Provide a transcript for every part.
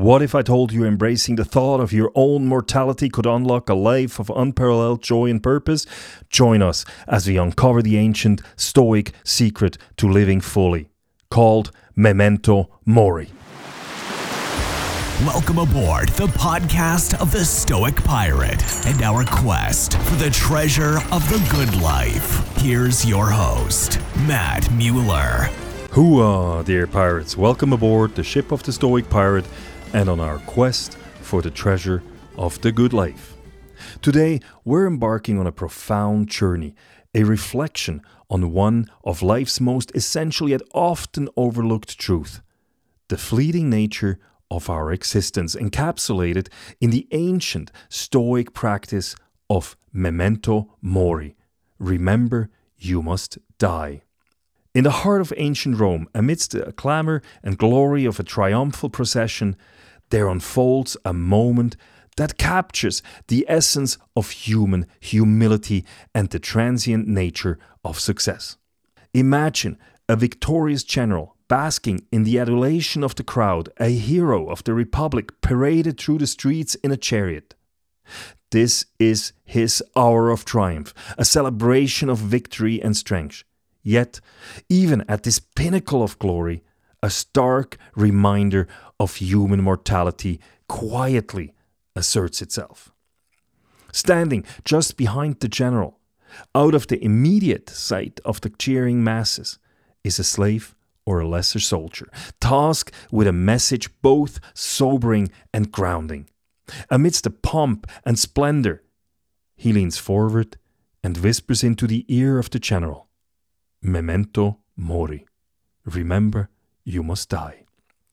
What if I told you embracing the thought of your own mortality could unlock a life of unparalleled joy and purpose? Join us as we uncover the ancient Stoic secret to living fully, called Memento Mori. Welcome aboard the podcast of the Stoic Pirate and our quest for the treasure of the good life. Here's your host, Matt Mueller. Hooah, dear pirates. Welcome aboard the ship of the Stoic Pirate and on our quest for the treasure of the good life. Today, we're embarking on a profound journey, a reflection on one of life's most essential yet often overlooked truth, the fleeting nature of our existence, encapsulated in the ancient Stoic practice of Memento Mori. Remember, you must die. In the heart of ancient Rome, amidst the clamor and glory of a triumphal procession, there unfolds a moment that captures the essence of human humility and the transient nature of success. Imagine a victorious general basking in the adulation of the crowd, a hero of the Republic paraded through the streets in a chariot. This is his hour of triumph, a celebration of victory and strength. Yet, even at this pinnacle of glory, a stark reminder of human mortality quietly asserts itself. Standing just behind the general, out of the immediate sight of the cheering masses, is a slave or a lesser soldier, tasked with a message both sobering and grounding. Amidst the pomp and splendor, he leans forward and whispers into the ear of the general, Memento Mori. Remember, you must die.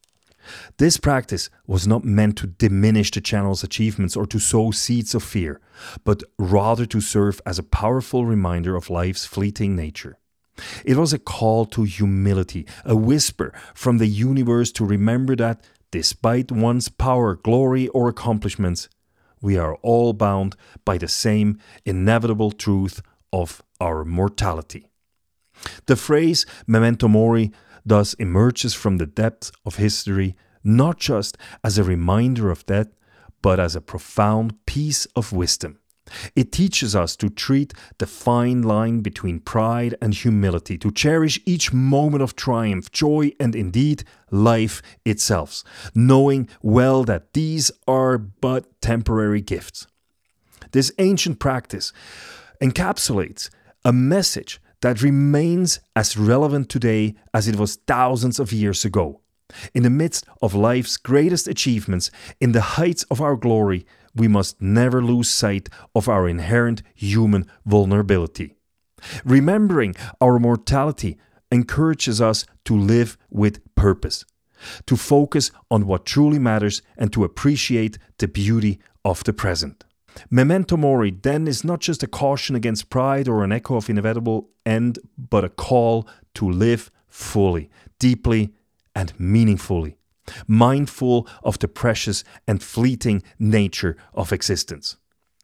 This practice was not meant to diminish the general's achievements or to sow seeds of fear, but rather to serve as a powerful reminder of life's fleeting nature. It was a call to humility, a whisper from the universe to remember that, despite one's power, glory, or accomplishments, we are all bound by the same inevitable truth of our mortality. The phrase Memento Mori thus emerges from the depths of history not just as a reminder of death, but as a profound piece of wisdom. It teaches us to treat the fine line between pride and humility, to cherish each moment of triumph, joy, and indeed life itself, knowing well that these are but temporary gifts. This ancient practice encapsulates a message that remains as relevant today as it was thousands of years ago. In the midst of life's greatest achievements, in the heights of our glory, we must never lose sight of our inherent human vulnerability. Remembering our mortality encourages us to live with purpose, to focus on what truly matters and to appreciate the beauty of the present. Memento Mori then is not just a caution against pride or an echo of inevitable end, but a call to live fully, deeply, and meaningfully, mindful of the precious and fleeting nature of existence.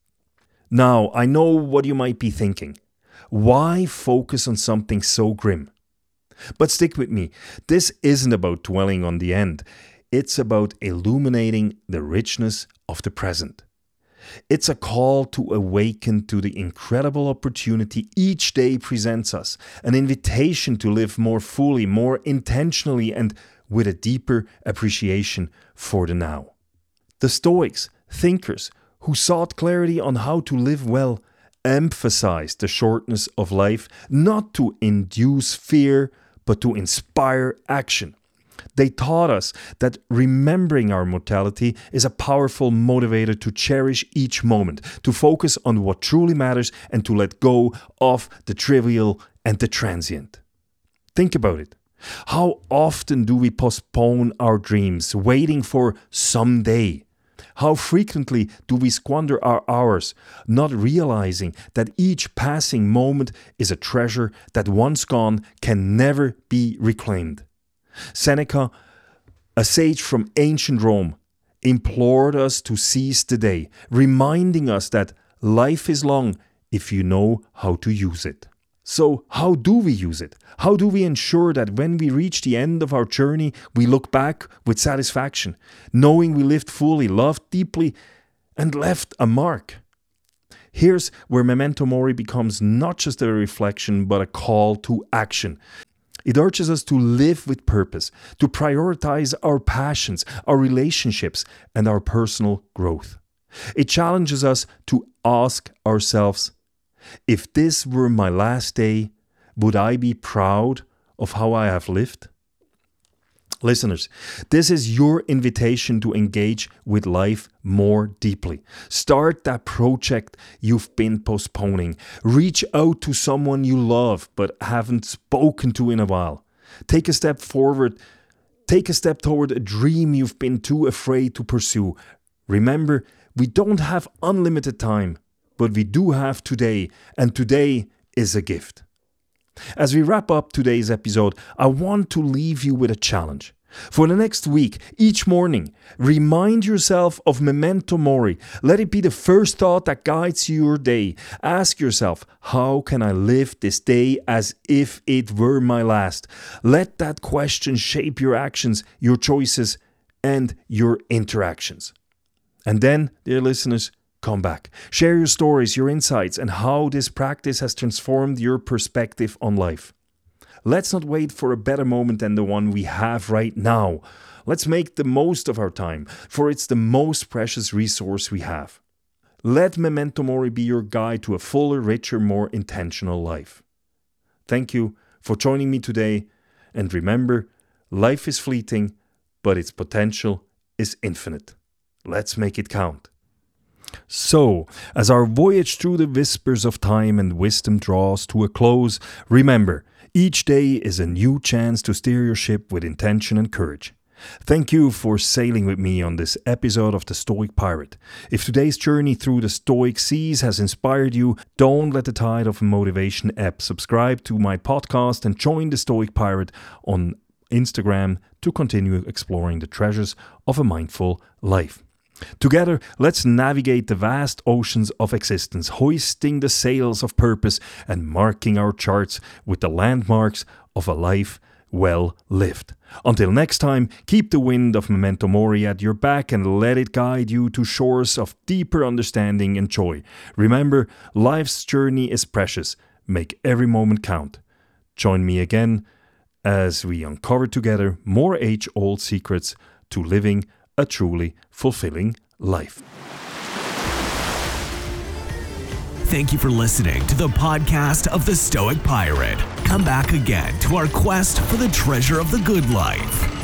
Now, I know what you might be thinking. Why focus on something so grim? But stick with me. This isn't about dwelling on the end. It's about illuminating the richness of the present. It's a call to awaken to the incredible opportunity each day presents us, an invitation to live more fully, more intentionally, and with a deeper appreciation for the now. The Stoics, thinkers who sought clarity on how to live well, emphasized the shortness of life not to induce fear, but to inspire action. They taught us that remembering our mortality is a powerful motivator to cherish each moment, to focus on what truly matters and to let go of the trivial and the transient. Think about it. How often do we postpone our dreams, waiting for someday? How frequently do we squander our hours, not realizing that each passing moment is a treasure that once gone can never be reclaimed? Seneca, a sage from ancient Rome, implored us to seize the day, reminding us that life is long if you know how to use it. So how do we use it? How do we ensure that when we reach the end of our journey, we look back with satisfaction, knowing we lived fully, loved deeply, and left a mark? Here's where Memento Mori becomes not just a reflection, but a call to action. It urges us to live with purpose, to prioritize our passions, our relationships, and our personal growth. It challenges us to ask ourselves, if this were my last day, would I be proud of how I have lived? Listeners, this is your invitation to engage with life more deeply. Start that project you've been postponing. Reach out to someone you love but haven't spoken to in a while. Take a step forward. Take a step toward a dream you've been too afraid to pursue. Remember, we don't have unlimited time, but we do have today, and today is a gift. As we wrap up today's episode, I want to leave you with a challenge. For the next week, each morning, remind yourself of Memento Mori. Let it be the first thought that guides your day. Ask yourself, how can I live this day as if it were my last? Let that question shape your actions, your choices, and your interactions. And then, dear listeners, come back. Share your stories, your insights, and how this practice has transformed your perspective on life. Let's not wait for a better moment than the one we have right now. Let's make the most of our time, for it's the most precious resource we have. Let Memento Mori be your guide to a fuller, richer, more intentional life. Thank you for joining me today, and remember, life is fleeting, but its potential is infinite. Let's make it count. So, as our voyage through the whispers of time and wisdom draws to a close, remember, each day is a new chance to steer your ship with intention and courage. Thank you for sailing with me on this episode of The Stoic Pirate. If today's journey through the Stoic seas has inspired you, don't let the tide of motivation ebb. Subscribe to my podcast and join The Stoic Pirate on Instagram to continue exploring the treasures of a mindful life. Together, let's navigate the vast oceans of existence, hoisting the sails of purpose and marking our charts with the landmarks of a life well lived. Until next time, keep the wind of Memento Mori at your back and let it guide you to shores of deeper understanding and joy. Remember, life's journey is precious. Make every moment count. Join me again as we uncover together more age-old secrets to living a truly fulfilling life. Thank you for listening to the podcast of The Stoic Pirate. Come back again to our quest for the treasure of the good life.